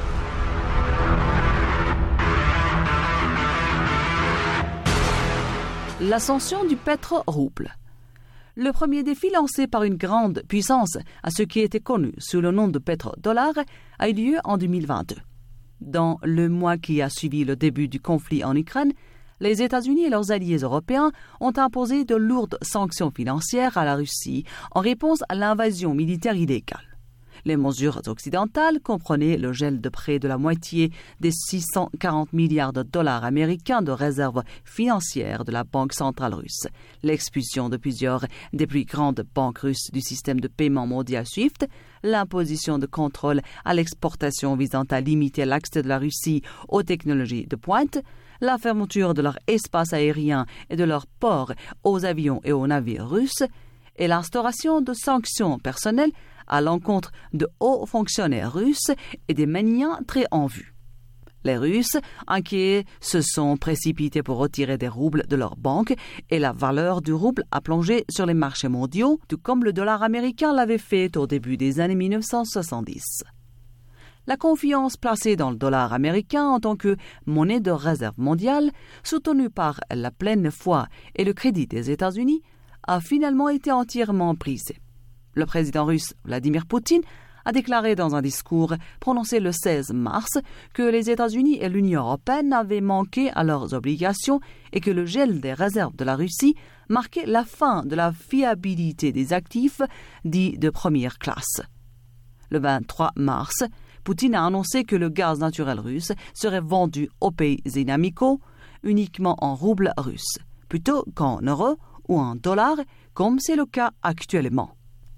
L'ascension du pétro-rouble. Le premier défi lancé par une grande puissance à ce qui était connu sous le nom de pétrodollar a eu lieu en 2022. Dans le mois qui a suivi le début du conflit en Ukraine, les États-Unis et leurs alliés européens ont imposé de lourdes sanctions financières à la Russie en réponse à l'invasion militaire illégale. Les mesures occidentales comprenaient le gel de près de la moitié des 640 milliards de dollars américains de réserves financières de la Banque centrale russe, l'expulsion de plusieurs des plus grandes banques russes du système de paiement mondial SWIFT, l'imposition de contrôles à l'exportation visant à limiter l'accès de la Russie aux technologies de pointe, la fermeture de leur espace aérien et de leurs ports aux avions et aux navires russes, et l'instauration de sanctions personnelles à l'encontre de hauts fonctionnaires russes et des manias très en vue. Les Russes, inquiets, se sont précipités pour retirer des roubles de leurs banques et la valeur du rouble a plongé sur les marchés mondiaux, tout comme le dollar américain l'avait fait au début des années 1970. La confiance placée dans le dollar américain en tant que monnaie de réserve mondiale, soutenue par la pleine foi et le crédit des États-Unis, a finalement été entièrement brisée. Le président russe Vladimir Poutine a déclaré dans un discours prononcé le 16 mars que les États-Unis et l'Union européenne avaient manqué à leurs obligations et que le gel des réserves de la Russie marquait la fin de la fiabilité des actifs dits de première classe. Le 23 mars, Poutine a annoncé que le gaz naturel russe serait vendu aux pays inamicaux uniquement en roubles russes, plutôt qu'en euros ou en dollars, comme c'est le cas actuellement.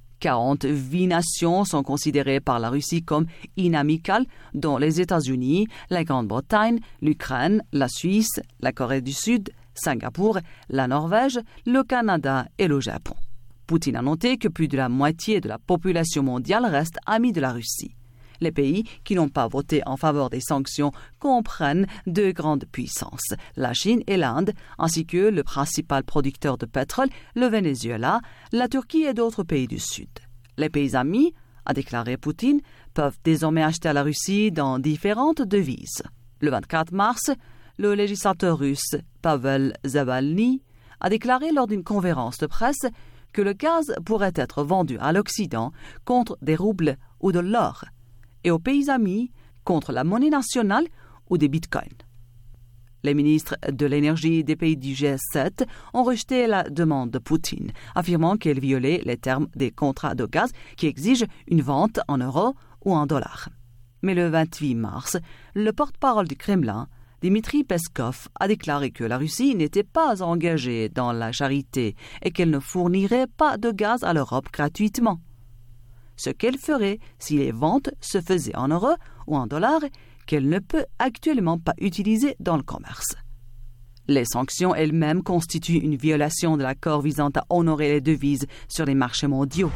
48 nations sont considérées par la Russie comme inamicales, dont les États-Unis, la Grande-Bretagne, l'Ukraine, la Suisse, la Corée du Sud, Singapour, la Norvège, le Canada et le Japon. Poutine a noté que plus de la moitié de la population mondiale reste amie de la Russie. Les pays qui n'ont pas voté en faveur des sanctions comprennent deux grandes puissances, la Chine et l'Inde, ainsi que le principal producteur de pétrole, le Venezuela, la Turquie et d'autres pays du Sud. Les pays amis, a déclaré Poutine, peuvent désormais acheter à la Russie dans différentes devises. Le 24 mars, le législateur russe Pavel Zavalny a déclaré lors d'une conférence de presse que le gaz pourrait être vendu à l'Occident contre des roubles ou de l'or, et aux pays amis contre la monnaie nationale ou des bitcoins. Les ministres de l'énergie des pays du G7 ont rejeté la demande de Poutine, affirmant qu'elle violait les termes des contrats de gaz qui exigent une vente en euros ou en dollars. Mais le 28 mars, le porte-parole du Kremlin, Dmitri Peskov, a déclaré que la Russie n'était pas engagée dans la charité et qu'elle ne fournirait pas de gaz à l'Europe gratuitement. Ce qu'elle ferait si les ventes se faisaient en euros ou en dollars, qu'elle ne peut actuellement pas utiliser dans le commerce. Les sanctions elles-mêmes constituent une violation de l'accord visant à honorer les devises sur les marchés mondiaux.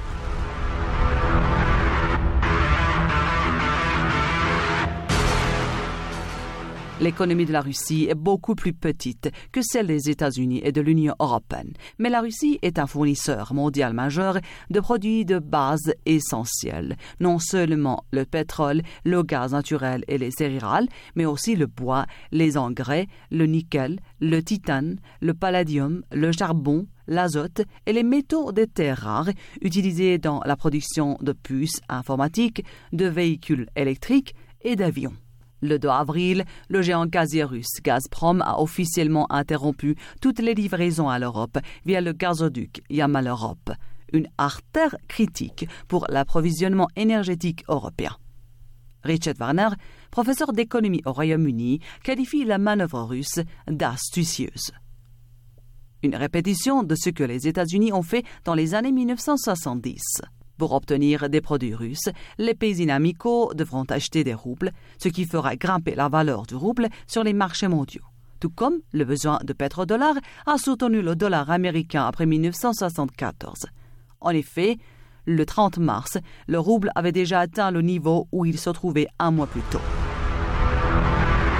L'économie de la Russie est beaucoup plus petite que celle des États-Unis et de l'Union européenne, mais la Russie est un fournisseur mondial majeur de produits de base essentiels, non seulement le pétrole, le gaz naturel et les céréales, mais aussi le bois, les engrais, le nickel, le titane, le palladium, le charbon, l'azote et les métaux des terres rares utilisés dans la production de puces informatiques, de véhicules électriques et d'avions. Le 2 avril, le géant gazier russe Gazprom a officiellement interrompu toutes les livraisons à l'Europe via le gazoduc Yamal Europe, une artère critique pour l'approvisionnement énergétique européen. Richard Warner, professeur d'économie au Royaume-Uni, qualifie la manœuvre russe d'astucieuse. Une répétition de ce que les États-Unis ont fait dans les années 1970. Pour obtenir des produits russes, les pays inamicaux devront acheter des roubles, ce qui fera grimper la valeur du rouble sur les marchés mondiaux. Tout comme le besoin de pétrodollar a soutenu le dollar américain après 1974. En effet, le 30 mars, le rouble avait déjà atteint le niveau où il se trouvait un mois plus tôt.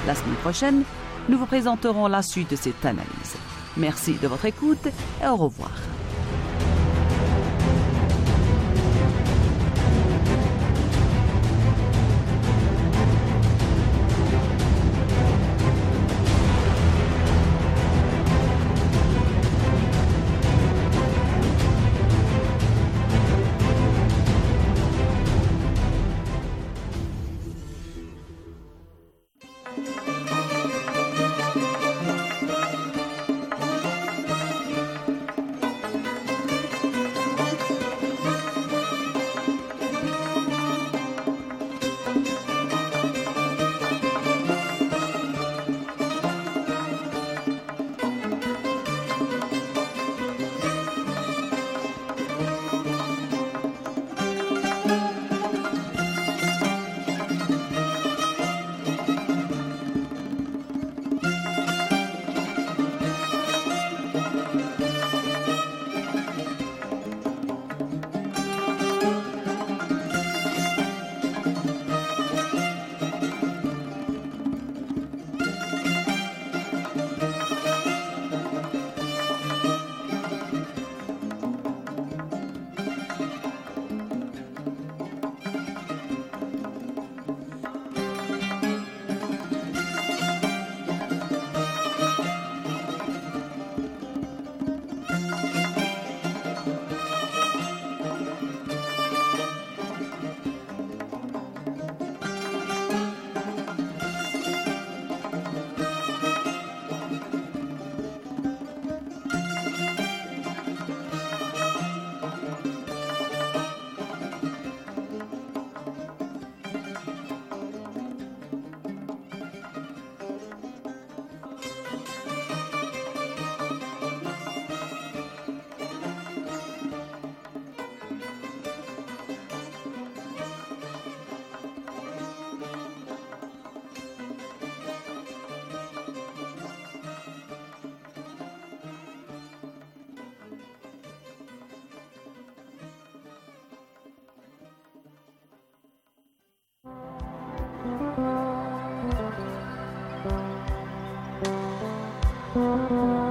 La semaine prochaine, nous vous présenterons la suite de cette analyse. Merci de votre écoute et au revoir. Thank you.